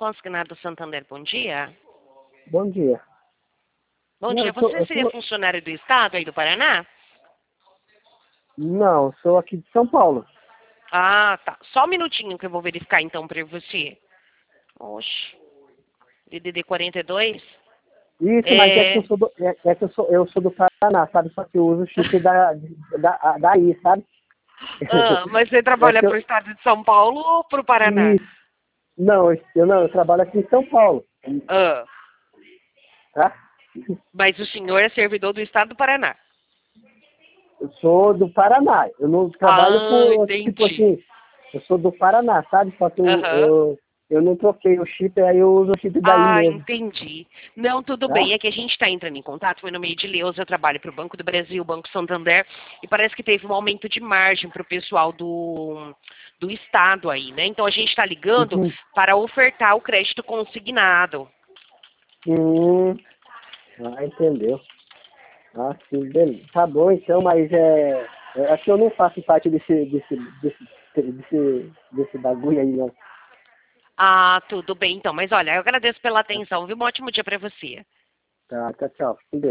Consignado Santander, bom dia. Bom dia. Bom Não, dia, você seria funcionário do Estado aí do Paraná? Não, sou aqui de São Paulo. Ah, tá. Só um minutinho que eu vou verificar então pra você. Oxe, DDD 42? Isso, mas é que eu sou do, é que eu sou do Paraná, sabe? Só que eu uso o chip daí, sabe? Ah, mas você É trabalha que pro eu, Estado de São Paulo ou pro Paraná? isso. Não, eu trabalho aqui em São Paulo, Ah, tá? mas o senhor é servidor do Estado do Paraná. Eu sou do Paraná. Eu não trabalho Ah, por, tipo entendi. assim, eu sou do Paraná, sabe? Só que eu, Aham. eu, eu não troquei o chip, aí eu uso o chip daí Ah, mesmo, entendi. Não, tudo bem. tá? É que a gente está entrando em contato. Meu nome é Edileuza, eu trabalho para o Banco do Brasil, Banco Santander, e parece que teve um aumento de margem para o pessoal do Estado aí, né? Então a gente está ligando Uhum. para ofertar o crédito consignado. Hum, entendeu. Ah, sim, beleza. Tá bom então, mas é que eu não faço parte desse bagulho aí, não. Ah, tudo bem então. Mas olha, eu agradeço pela atenção, viu? Um ótimo dia para você. Tá, tchau, tchau.